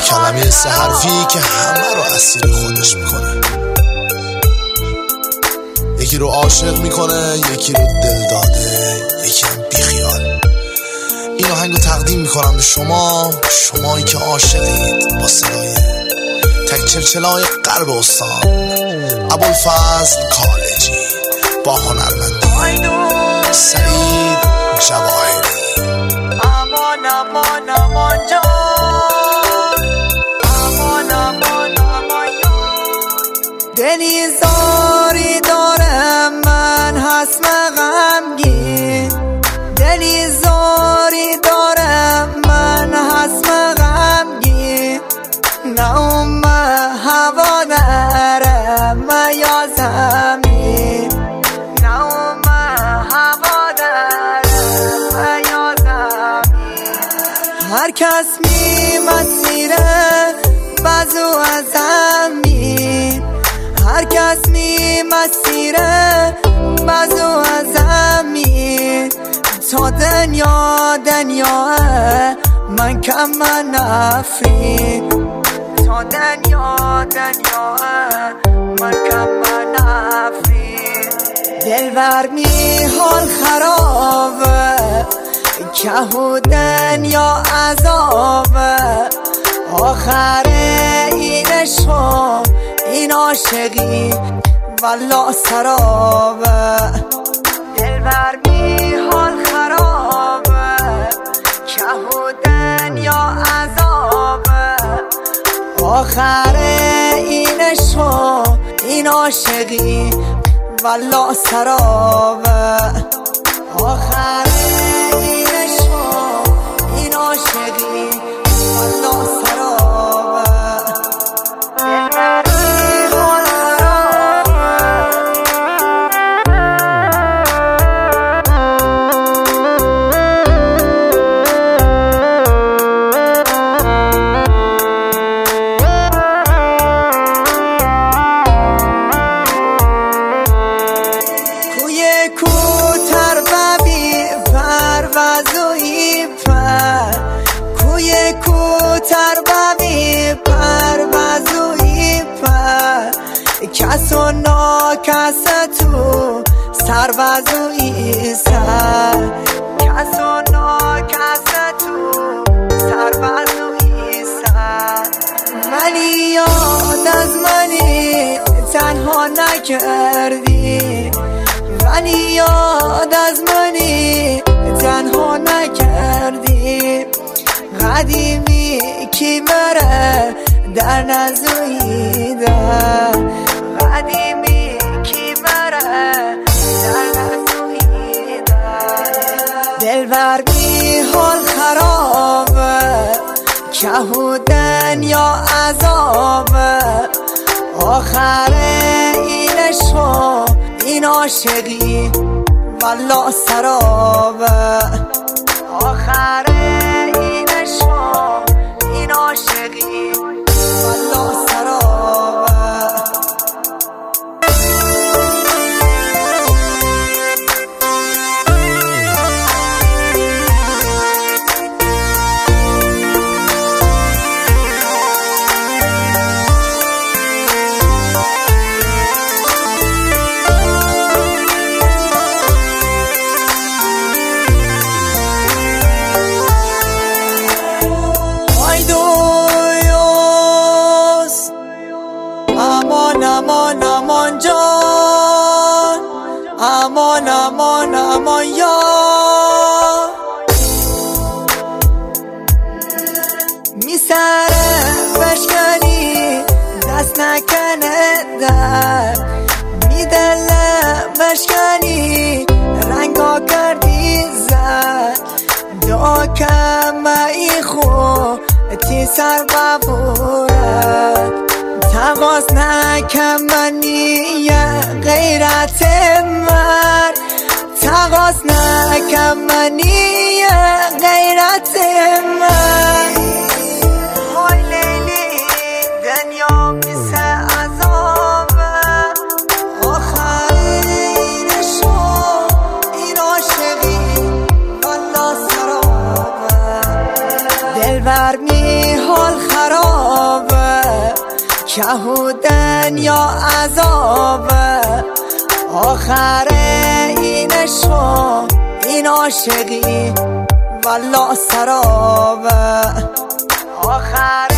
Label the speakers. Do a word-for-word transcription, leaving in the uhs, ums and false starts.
Speaker 1: کلمه سه حرفی که همه رو اسیر خودش میکنه. یکی رو عاشق میکنه، یکی رو دل داده، یکی هم بیخیال. این آهنگ رو تقدیم میکنم به شما، شمایی که عاشقید، با صدای تک چلچلای غرب استان ابوالفضل کالجی با هنرمندی سعید جواهری.
Speaker 2: امان امان امان جان، امان امان امان جان. دلی زاری دارم من حسم غمگین، دلی زاری دارم من حسم غمگین. نه اوم هوا نرم یا زمین، نه اوم هوا نرم یا زمین. هر کس می مسیره بازو از زمین، هر کس می مسیره بازو از زمین. تا دنیا دنیا من کم من نفرین، تا دنیا دنیا من کم من نفرین. دلبر می حال خرابه که و دنیا عذابه. آخر این عشق این عاشقی والله سرابه. دلبر می حال خرابه که و دنیا عذابه. آخر این عشق این عاشقی والله سرابه. آخر این عشق این عاشقی والله سرابه. کوتر ببی پروازوی پر، کوی کوتر ببی پروازوی پر. کس و ناکس تو سروازوی سر، کس و ناکس تو سروازوی سر. ولی یاد از منی تنها نکردی، ولی یاد از منی تنها نکردی. قدیمی کی بره در نزویده، قدیمی کی بره در نزویده. دلبر می حال خرابه که و دنیا عذابه. آخر این عشق این عاشقی والله سرابه. آخر این عشق این عاشقی والله سرابه. امان امان جان، امان امان امان یار. می سره بشکنی دست نکنه در، می دل بشکنی رنگا کردی زد. دعا کم ای خو تی سر ببورد. تقاس نکم منی غیرت من، تقاس نکم منی غیرت من. های لیلی دنیا مثل عذابه. آخر این عشق این عاشقی والله سرابه. دلبر می حال خراب کهودن یا عذابه، آخر این عشق این عاشقی والله سرابه، آخر